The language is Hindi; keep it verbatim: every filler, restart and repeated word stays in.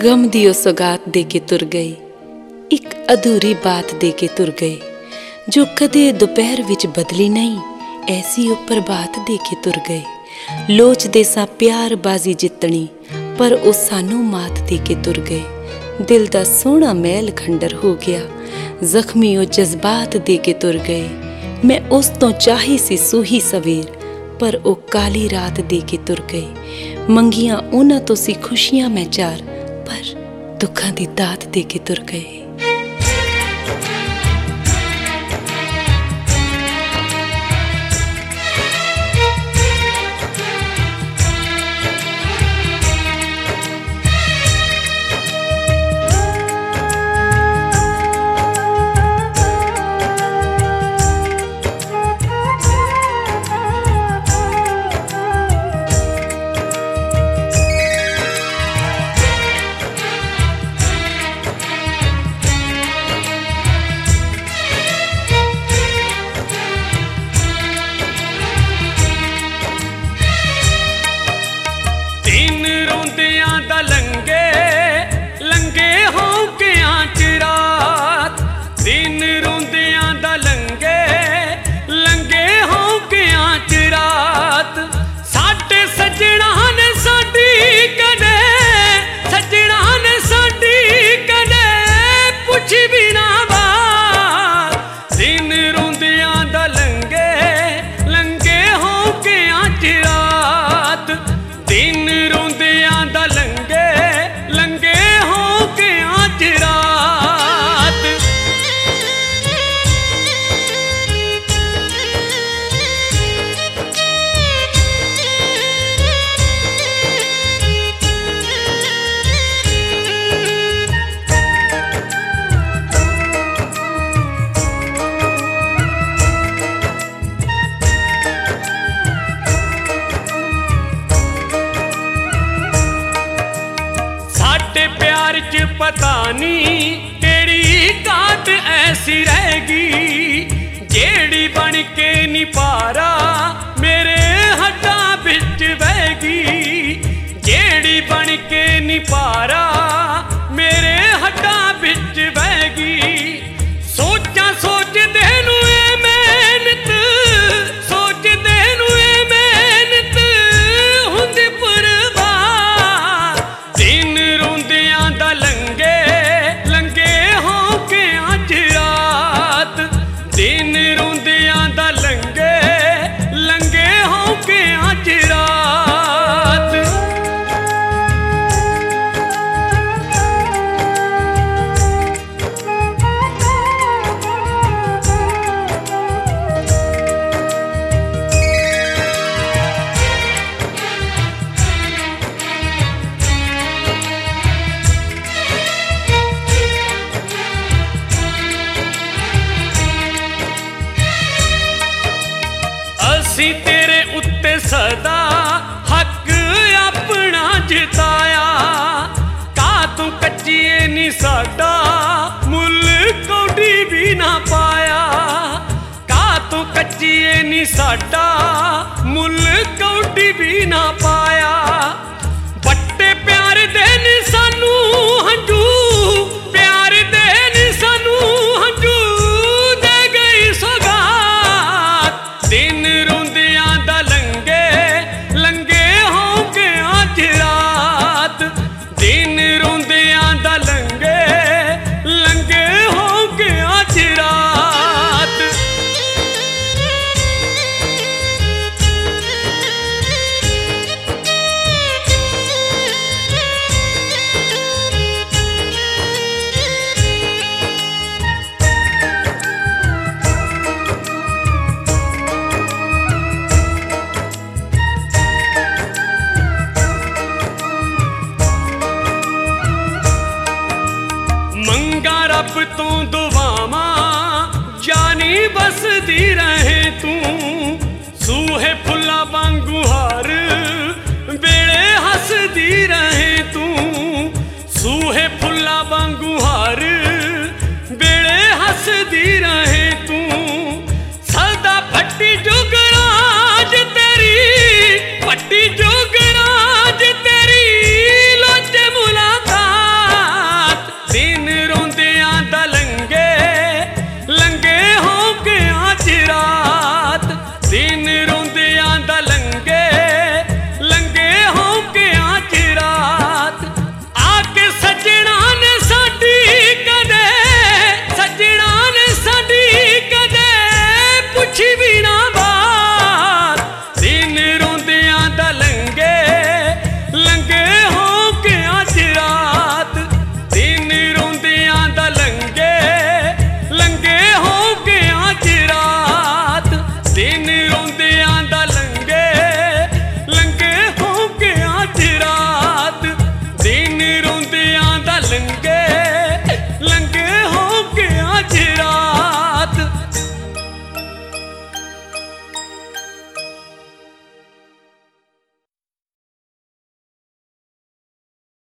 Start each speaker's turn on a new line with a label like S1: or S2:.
S1: गम दी ओ सौगात दे के तुर गए, एक अधूरी बात दे के तुर गए, जो कदे दोपहर विच बदली नहीं, ऐसी ओ प्रभात दे के तुर गए। लोचदे सा प्यार बाजी जितनी, पर ओ सानू मात दे के तुर गए। दिल दा सोहना महल खंडर हो गया, जख्मी ओ जज्बात दे के तुर गए। मैं उस तो चाही सी सूही सवेर, पर ओ काली रात दे के तुर गए। मंगियां उन्हां तो सी खुशियां मैं चार, पर दुखां दी दात दे के तुर गए।
S2: पता नहीं केड़ी काट ऐसी रहेगी, जेड़ी बन के नी पारा मेरे हड्डा बिच बहगी। जेड़ी बन के नी पारा मेरे हड्डा बिच बहगी। सोचा सोच देनू ए मेहनत, सोच देनू ए मेहनत हुंदी बर्बाद। दिन रोंदियां दा लंगे लंगे हो के अज रात, दिन रोंदियां दा लंगे लंगे हो के अज रात। असी तेरे उत्ते सदा हक अपना जिताया, का तू कच्चिए नी साडा मुल कौडी भी ना पाया। का तू कच्चिए नी साडा मुल कौडी भी ना पाया। बट्टे प्यार देन सानू हंजू, प्यार देन सानू हंजू दे गई सौगात। दिन रोंदियां दा लंगे लंगे हो के अज रात, दिन रोंदियां दा लंगे लंगे हो के अज रात। मंगा रब तो दुआवां जानी बसदी रहे तू, सूहे फुल्ला वांगू हर वेले हसदी रहे।